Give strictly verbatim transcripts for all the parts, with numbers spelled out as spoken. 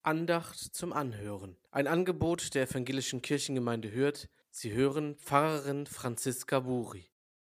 Andacht zum Anhören. Ein Angebot der Evangelischen Kirchengemeinde Hürth. Sie hören Pfarrerin Franziska Buri.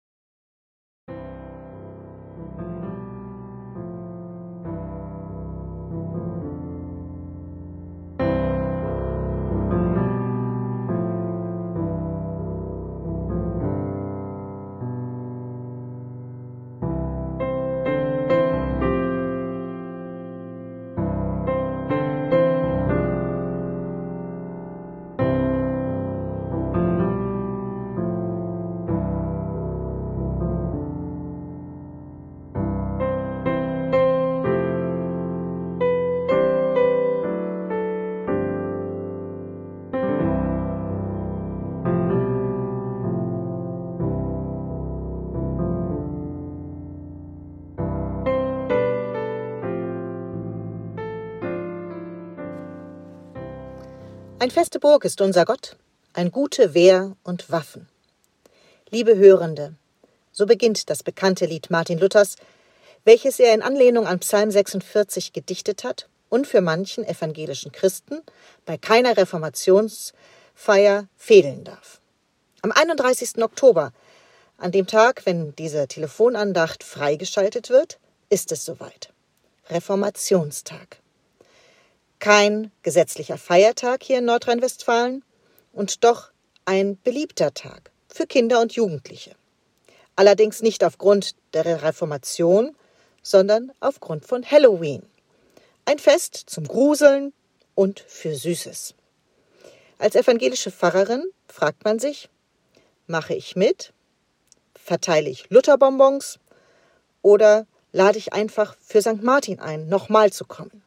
Ein feste Burg ist unser Gott, ein gute Wehr und Waffen. Liebe Hörende, so beginnt das bekannte Lied Martin Luthers, welches er in Anlehnung an Psalm sechsundvierzig gedichtet hat und für manchen evangelischen Christen bei keiner Reformationsfeier fehlen darf. Am einunddreißigsten Oktober, an dem Tag, wenn diese Telefonandacht freigeschaltet wird, ist es soweit. Reformationstag. Kein gesetzlicher Feiertag hier in Nordrhein-Westfalen und doch ein beliebter Tag für Kinder und Jugendliche. Allerdings nicht aufgrund der Reformation, sondern aufgrund von Halloween. Ein Fest zum Gruseln und für Süßes. Als evangelische Pfarrerin fragt man sich, mache ich mit? Verteile ich Lutherbonbons? Oder lade ich einfach für Sankt Martin ein, nochmal zu kommen?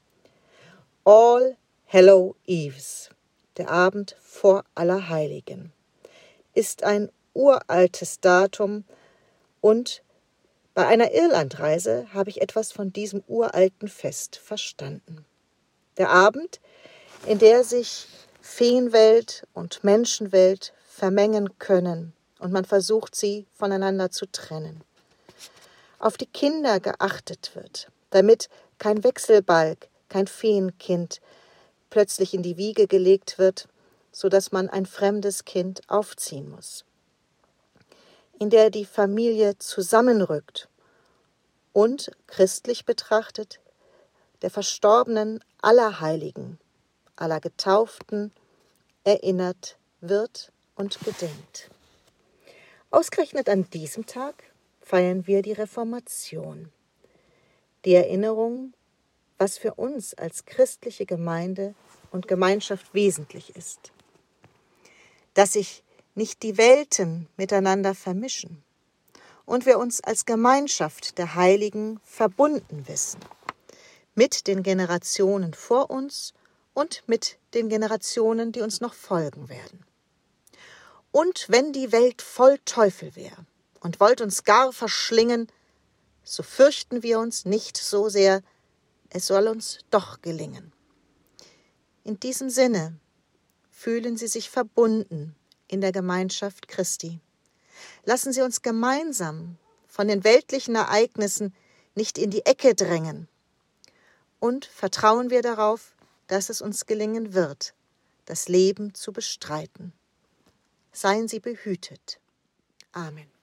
All Hallow Eves, der Abend vor Allerheiligen, ist ein uraltes Datum und bei einer Irlandreise habe ich etwas von diesem uralten Fest verstanden. Der Abend, in der sich Feenwelt und Menschenwelt vermengen können und man versucht, sie voneinander zu trennen. Auf die Kinder geachtet wird, damit kein Wechselbalg, kein Feenkind plötzlich in die Wiege gelegt wird, sodass man ein fremdes Kind aufziehen muss. In der die Familie zusammenrückt und, christlich betrachtet, der Verstorbenen aller Heiligen, aller Getauften erinnert wird und gedenkt. Ausgerechnet an diesem Tag feiern wir die Reformation, die Erinnerung, was für uns als christliche Gemeinde und Gemeinschaft wesentlich ist. Dass sich nicht die Welten miteinander vermischen und wir uns als Gemeinschaft der Heiligen verbunden wissen, mit den Generationen vor uns und mit den Generationen, die uns noch folgen werden. Und wenn die Welt voll Teufel wäre und wollt uns gar verschlingen, so fürchten wir uns nicht so sehr, es soll uns doch gelingen. In diesem Sinne fühlen Sie sich verbunden in der Gemeinschaft Christi. Lassen Sie uns gemeinsam von den weltlichen Ereignissen nicht in die Ecke drängen und vertrauen wir darauf, dass es uns gelingen wird, das Leben zu bestreiten. Seien Sie behütet. Amen.